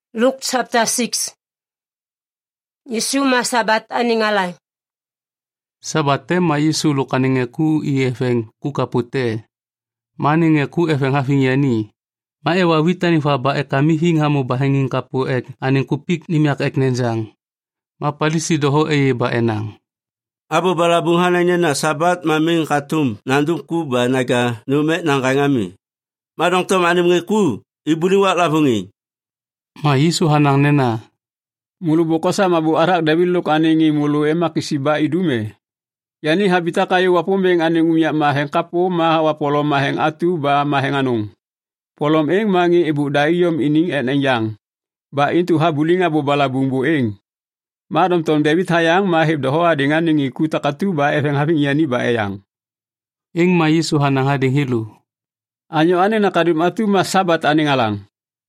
Luke chapter 6. Yesu masabat aningalay. Sabate ma Yesu lo kaningeku iefeng ku kapute. Maningeku efeng hafinyani. Ma ewa witani fa ba kami hing hamu bahenging kapu ek aning kupik nimyak ek nenjang. Ma palisi doho ba enang. Abu balabung hananya na sabat maming katum nandung ku ba naga nume nangkangami. Madong tom anim ngeku ibuli wak labungi. Ma Yesu hanang nena. Mulu bokosa mabu arak dabil luk aningi mulu emak isiba idume. Yani habita kayu wapombeng aning umyak maheng kapo ma wapolom maheng atu ba maheng anung. Polom eng mangi ibu dayom ining enenjang. Ba intu habulinga bo balabung bo eng. Madom tom David hayang mahib dohoa dengan ningi kutakatu ba efeng having yani ba eyang. Eng ma Yesu hanang hading hilu. Anyo ane nakadum atu ma sabat aning alang.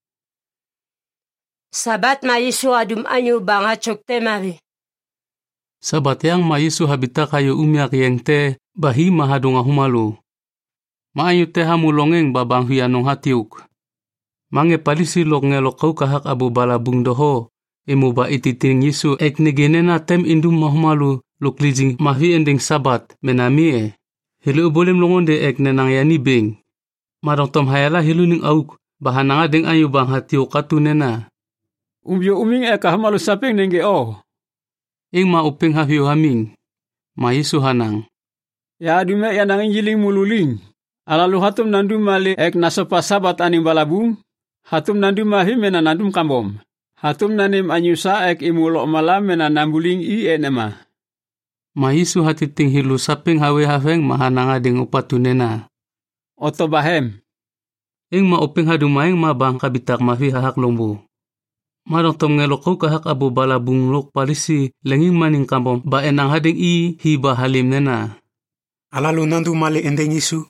Sabat ma Yesu adum anyo banga chok temavi. Sabat yang ma Yesu habita kayu umyak yang te bahi mahadunga humalu. Ma ayu te hamulongeng babang hianong hatiuk. Mange palisi lok ngelok kau kahak abu balabung doho. Emu ba ititing Yesu ek negenena tem indum mahumalu luk lijing mahvi ending sabat menami Hilu ubolim longonde ek nenang yani bing. Madong tom hayala hilu ning auk bahananga deng ayu bang hatiuk katu nena. Umbyo uming eka hamalu sapeng nenge o. Ing ma uping hafiu haming. Ma Yesu hanang. Ya adume yanang injiling mululing. Alalu hatum nandum mali ek nasopa sabat aning balabung. Hatum nandum mahi mena nandum kambom. Hatum nanim anyusa ek imulok malam mena nambuling i enema. Ma Yesu hatiting hilu sapeng hawe hafeng mahananga deng upatu nena. Oto bahem. Ing ma uping hadumaing ma bang kabitak mafi hahak lombu. Madong tom ngelok kahak abu balabung lok palisi lenging maning kambom ba enang hading i hiba halim nena. Alalu nandu mali endeng Yesu.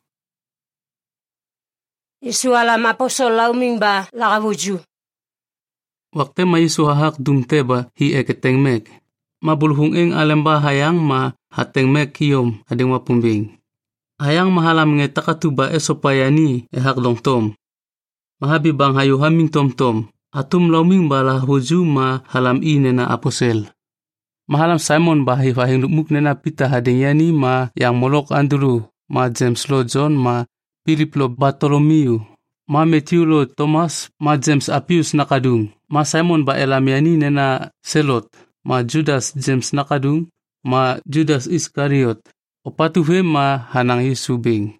Yesu alam apostol lauming ba lakavuju. Waktu ma Yesu hahak dum teba hi eketeng mek. Mabulhung ing alam ba hayang ma hateng mek hiyom ading wapumbing. Hayang mahalam nge takatuba esopayani ehak dong tom. Mahabi bang hayu haming tom tom. Atum lauming bala huju ma halam i nena aposel. Mahalam Simon bahi fahing lumuk nena pita hading yani ma yang molok Andrew, ma James lo John, ma Philip lo Bartolomeu, ma Matthew lo Thomas, ma James Apius nakadung, ma Simon ba elam yani nena Selot, ma Judas James nakadung, ma Judas Iskariot, opatuhe ma hanang Yesu bing.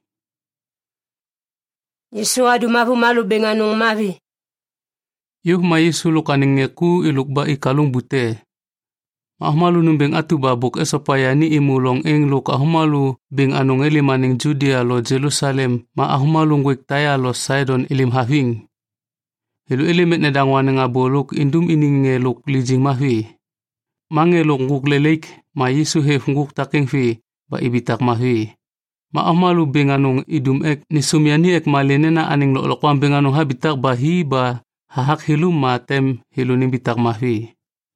Yesu adu mavu malu benganung mavi. Yuh ma Yesu lo kaningeku iluk ba ikalung bute. Mahmalu numbeng atu babuk esopayani imulong eng lo kahumalu bing anong elimaning Judea lo Jerusalem ma ahumalung wik taya lo Sidon ilim having. Hilu ilimet nedangwan nga boluk indum ining ngeluk lijing mahvi. Mangelok nguk leleik ma Yesu hef nguk taking fi ba ibitak mahvi. Ma ahumalu bing anong idum ek nisumyani ek malinena aning lo lokwang bing anong habitak bahi ba hahak hilu matem hilu ning bitak mahvi.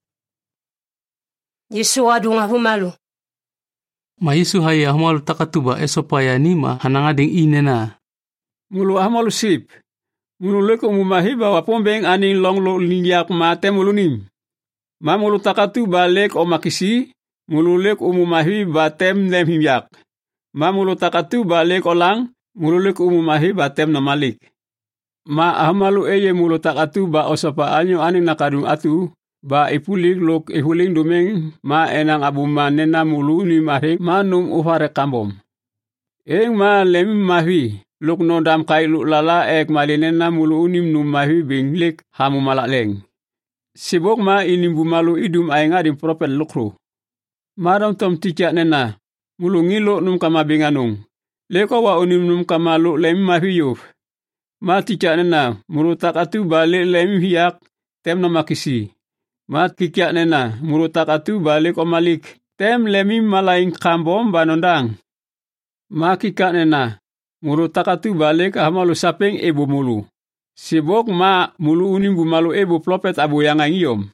Yesu adu ngavu malu. Ma Yesu hai ahmalu takatuba esopayani ma hananga ding inena. Mulu ahmalu sip. Mulu leko mumahi bawa pombeng aning long lo lingyak mate mulunim. Ma mulu takatuba lek o makisi. Mulu lek umumahi batem nem himyak. Ma mulu takatuba lek olang. Mulu lek umumahi batem namalik. Ma ahmalu eye mulu takatuba osapa anyo aning nakadung atu. Ba ipulik lok ihuling dumeng ma enang abu manena mulu ni mahi manum ufare kambom. Eng ma lemi mahi lok nodam kai luk lala ek malinena mulu unim num mahi binglik hamu malakleng. Sibok ma inimbu malu idum ainga di propet lukru. Madam tom ticat nena mulu ngilo num kama binganung. Leko wa unim num kama luk lemi mahi yuf. Ma ticat nena mulu takatu balik lemi hiyak tem na makisi. Mat kikiak nena, murutak atu balik o malik. Tem lemi malaing kambom banondang. Ma kikak nena, murutak atu balik ahmalu sapeng ebo mulu. Sibok ma mulu unim bumalu ebo plopet abu yang angiyom.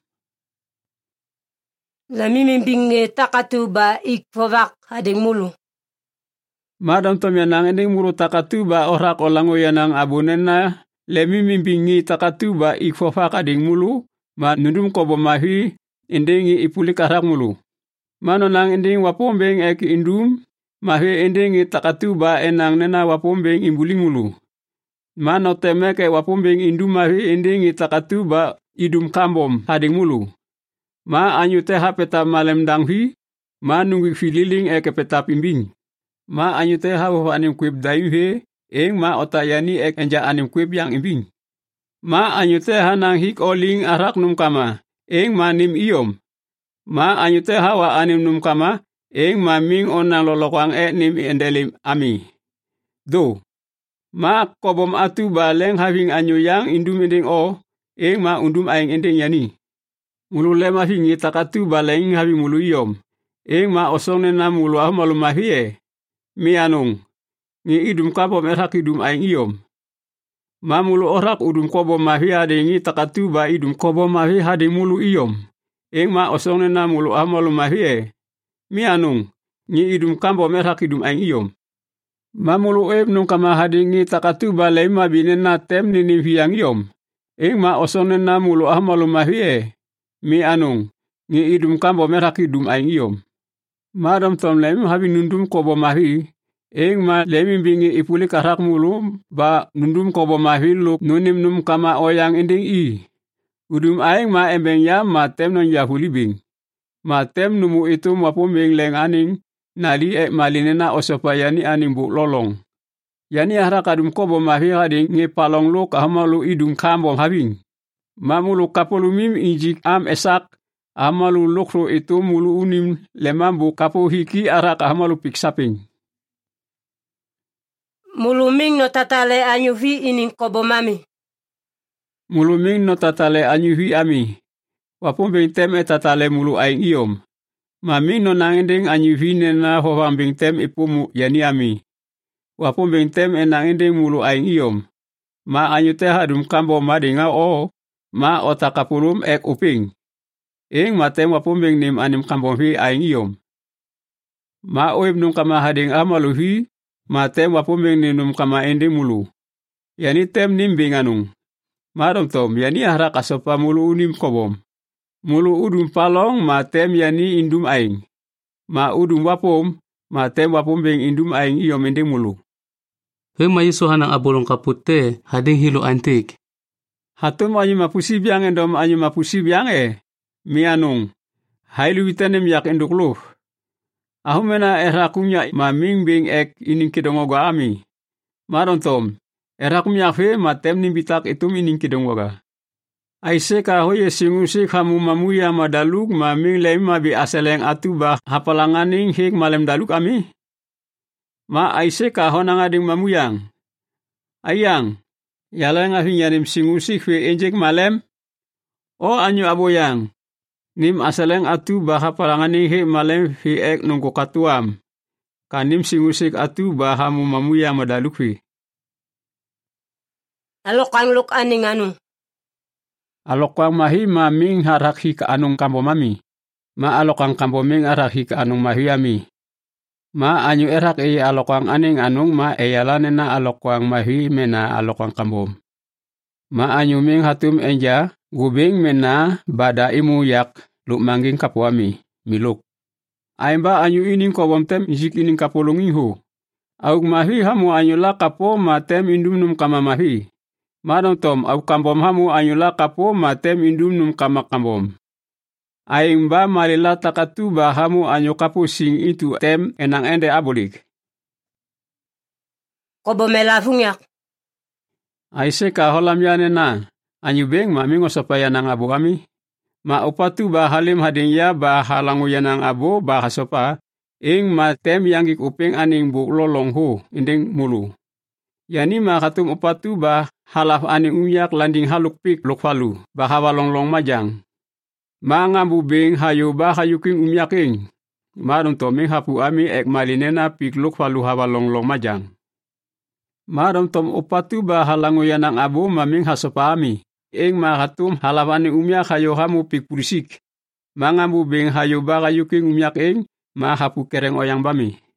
Lami mimbinge takatu ba ikfovak ading mulu. Madam tom yanang ending murutak atu ba orak olango yanang abu nena lemi mimbingi takatuba ikfofak ading mulu, ma nundum kobo mahi indengi ipuli karak mulu. Manonang inding wapombeng ek indum, mahi indengi takatuba enang nena wapombeng imbuling mulu. Mano temeke wapombeng indum mahi indengi takatuba idum kambom hading mulu. Ma anyute hapeta malem danghi, ma nunggu fililing ek peta pimbing. Ma anyute hawa anim kwib daimhe, eng ma otayani ek enja anim kwib yang imbing. Ma anyute hanang hik oling arak num kama, eng ma nim iyom. Ma anyute hawa anim num kama, eng ma ming onang lolokwang nim endelim ami. Do. Ma kobom atu baleng having anyo yang indum ending o, eng ma undum aing ending yani. Mulu lema hingi takatu baleng having mulu iyom. Eng ma osone na mulu ahu malu mahie. Mi anung. Ngi idum kabom erak idum aing iyom. Ma mulu orak udum kobom mahi hadengi takatu ba idum kobom mahi hadeng mulu iyom. Eng ma osone na mulu ahu malu mahie. Mi anung. Ngi idum kabom erak idum aing iyom. Ma mulu nung kama hadengi takatu ba lema binen na tem ninim hiang iyom. Eng ma osone na mulu ahu malu mahie. Mi anung. Ngi idum kabom erak idum aing iyom. Madam tom lem habi nundum kobo mahi, eng ma lemi bingi ipuli karak mulu, ba nundum kobo mahi luk nunim num kama oyang ending i. Udum aing ma embeng ya ma tem non yahuli bing. Ma tem numu itu mapumbing leng aning, nali malinena osopayani aning buk lolong. Yani harak adum kobo mahi hading nge palong luk ahamalu idum kambom habing. Ma mulu kapolumim injik am esak, amalu lokro itu mulu unim lemambu kapo hiki arak amalu piksaping. Muluming no tatale anyuhi ining kobo mami. Muluming no tatale anyuhi ami. Wapumbing tem tatale mulu aing iyom. Maming no nangending anyuhi nena hofambing tem ipumu yani ami. Wapumbing tem nangending mulu aing iyom. Ma anyute hadum kambo madinga o, ma otakapulum ek uping. Eng matem wapumbing nim anim kambomhi aing iyom. Ma oib nung kama hading amaluhi, matem wapumbing num kama ending mulu. Yani tem nim binganung. Madom tom, yani harak asopa mulu unim kobom. Mulu udum palong, matem yani indum aing. Ma udum wapom, matem wapumbing indum aing iyom ending mulu. He mayisuhan ang abolong kapute, hading hilo antik. Hatum anyo mapusibiyang endom anyo mapusibiyang Mi anung, hailu witanem yak endukluh. Ahumena erakumya maming bing ek ining kidongoga ami. Maron tom, erakumya fe matem nimbitak itum ining kidongoga. Aise ka hoye singusik hamu mamuya madaluk maming lem mabi aseleng atuba hapalanganing hik malem daluk ami. Ma aise ka honang ading mamuyang. Ayang, yalang ahinyanim singusik fe enjek malem. O anyo aboyang. Nim asaleng atu baha palanganing he malem hi ek nungko katuam. Kanim singusik atu baha mumamuya madalukhi. Alokang luk aning anu. Alokang mahi maming harak hi ka anong kambo mami. Ma alokang kambo ming harak hi ka anong mahi ami. Ma anyo erak alokang aning anong ma eyalanen na alokang mahi mena alokang kambom. Ma anyo ming hatum enja. Gubing mena bada imu yak luk mangging kapuami, miluk. Aimba anyu ining kobom tem isik ining kapolonging ho. Aug mahi hamu anyula kapo matem indum num kama mahi. Madong tom aug kambom hamu anyula kapo matem indum num kama kambom. Aimba malila takatu ba hamu anyo kapo sing itu tem enang ende abolik. Kobomela fungyak. Aise ka holam yane na. Anyu beng maming osopaya nang abo kami. Ma upatu ba halim hading ya ba halangu ya nang abo ba hasopa. Ing ma tem yang uping aning buk lolong ho inding mulu. Yani ma katum upatu ba halaf aning umyak landing haluk pik luk falu. Ba hawalong long majang. Ma ngambu beng hayo ba hayuking umyaking. Marong toming hapu ami ek malinena pik luk falu hawalong long majang. Marong tom upatu ba halangu ya nang abo maming hasopa ami. Eng makatum halawani umyak hayo hamu pikpurisik. Mangambu beng hayo ba kayuking umyak eng mahapu kereng oyang bami.